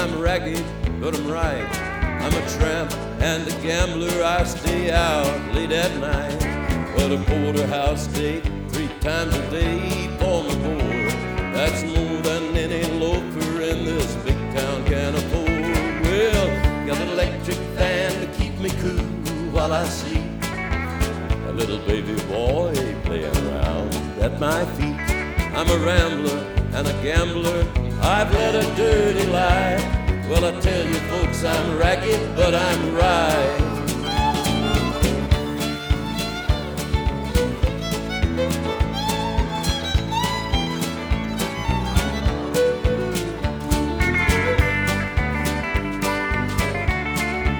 I'm ragged, but I'm right. I'm a tramp and a gambler, I stay out late at night. But a porterhouse steak 3 times a day for my board, that's more than any loafer in this big town can afford. Well, got an electric fan to keep me cool while I sleep, a little baby boy playing around at my feet. I'm a rambler and a gambler, I've led a dirty life. Well, I tell you folks, I'm ragged, but I'm right.